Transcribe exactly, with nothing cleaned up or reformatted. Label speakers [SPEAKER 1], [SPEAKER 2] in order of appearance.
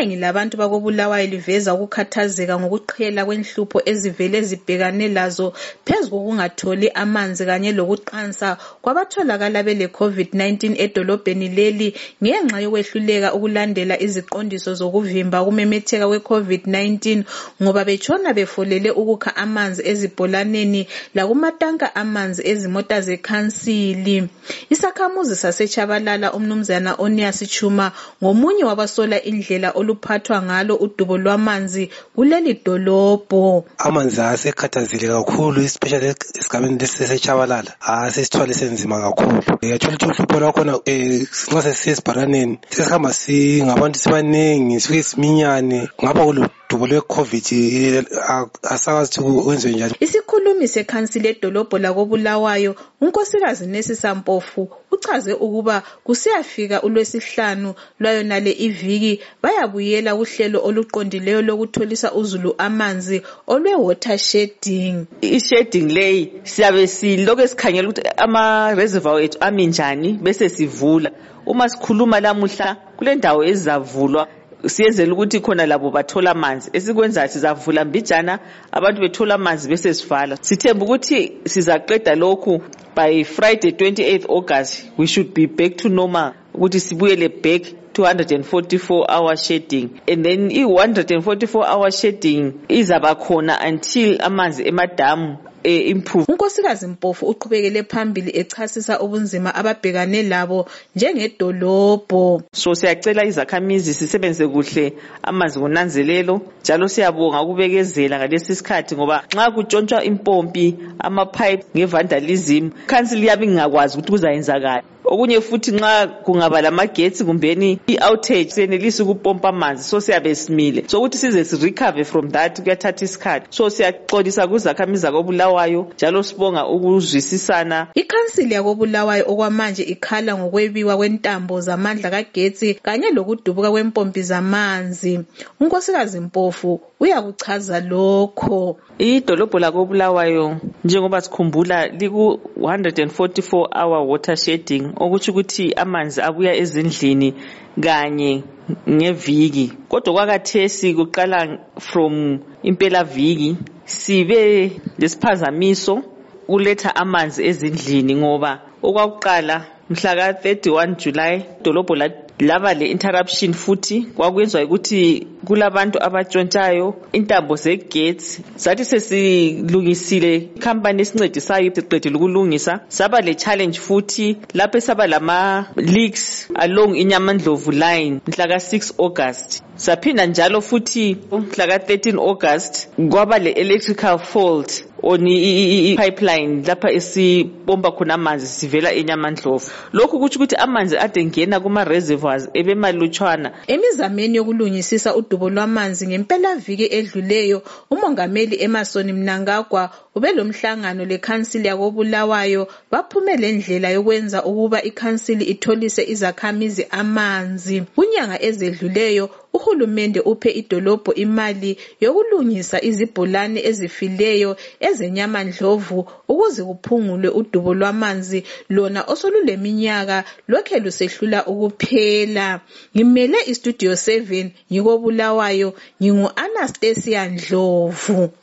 [SPEAKER 1] Iningi labantu bakobulawayo liveza ukukhathazeka ngokuqhela kwenhlupho ezivele zibhekane lazo phezu kokungatholi amanzi kanye lokuqansa kwabatholakala bele COVID nineteen edolobheni leli ngenxa yokwehluleka ukulandela iziqondiso zokuvimba ukumemetheka kwe-COVID nineteen ngoba betshona befolele ukukha amanzi ezibholaneni lakumatanka amanzi ezimota zekhansili. Isakhamuzi saseChabalala umnumzana Onias Chuma ngomunye wabasola indlela oluphathwa ngalo udubo lwamanzi kuleli dolobho.
[SPEAKER 2] Amanzi asekhathazile kakhulu especially esigabeni leseChabalala. Asesithwale senzima kakhulu. Yathola ukuthi uhlupho lwakhona eh nxa sesibharaneni sesihamba singabantu sibaningi sifike siminyane ngapha kulo dubo lwe-COVID asakazi ukuthi kwenziwe njani.
[SPEAKER 1] Isikhulumi sekhansili edolobho lakobulawayo unkosikazi Nesisa Mpofu uchaze ukuba kusiyafika uLwesihlanu lwayonale iviki bayabuyela uhlelo oluqondileyo lokutholisa uzulu amanzi olwe water shedding.
[SPEAKER 3] I-shedding leyi siyabe siloko esikhangela ukuthi ama reservoir ethu ami njani bese sivula. Uma sikhuluma lamuhla kule ndawo ezavulwa siyenzela ukuthi khona labo bathola amanzi. Esikwenza sizavula mbijana abantu bethola amanzi bese sivala. Sithemba ukuthi sizaqeda lokhu by Friday twenty-eighth August we should be back to normal ukuthi sibuyele back to one hundred forty-four hour shedding, and then i-one hundred forty-four hour shedding izaba khona until amanzi emadamu e improve.
[SPEAKER 1] Unkosikazi Mpofu uqhubekele phambili echasisa ubunzima ababhekane labo njengedolobho.
[SPEAKER 3] So siyacela izakhamizi sisebenze kuhle amanzi ngonanzelelo njalo siyabonga ukubekezela ngalesi sikhathi ngoba nxa kutshontshwa impompi ama pipe ngevandalism council yabe ngakwazi ukuthi kuzayenzakala. Okunye futhi nxa kungaba lamagetsi kumbeni i-outage senelisa ukupompa amanzi so siyabe simile so ukuthi size si recover from that kuyathatha isikhathi. So siyaxolisa kuzakhamizi akobulawayo njalo sibonga ukuzwisisana.
[SPEAKER 1] Ikhansili yakobulawayo okwamanje ikhala ngokwebiwa kwentambo zamandla kagetsi kanye lokudubuka kwempompi zamanzi. Unkosikazi Mpofu uyakuchaza lokho.
[SPEAKER 3] Idolobho lakobulawayo njengoba sikhumbula liku one hundred forty-four hour water shedding okuthi ukuthi amanzi abuya ezindlini kanye ngeviki. Kodwa kwakathesi kuqala from impela viki sibe lesiphazamiso uletha amanzi ezindlini ngoba okwakuqala mhla ka thirty-one July dolobho laba le interruption futhi kwakwenziwa ukuthi kulabantu abatshontshayo intambo zegets. Sathi sesilungisile company esincedisayo siqedile ukulungisa saba le challenge futhi lapho saba lama leaks along iNyamandlovu line mhla ka six August. Saphinda njalo futhi mhla ka thirteen August kwaba le electrical fault on i-pipeline lapha esipompa khona amanzi sivela eNyamandlovu. Lokhu kuthi ukuthi amanzi ade ngena kuma reservoirs ebemalutshwana.
[SPEAKER 1] Emizameni yokulungisisa udubo lwamanzi ngempela viki edluleyo umongameli Emerson Mnangagwa ubelomhlangano lekhansili yakobulawayo baphumele indlela yokwenza ukuba ikhansili itholise izakhamizi amanzi. Kunyanga ezedluleyo uhulumende uphe idolobho imali yokulungisa izibholane ezifileyo ezeNyamandlovu ukuze kuphungulwe udubo lwamanzi lona osoluleminyaka lokhe lusehlula ukuphela. Ngimele istudio seven ngikobulawayo ngingu Anastasia Ndlovu.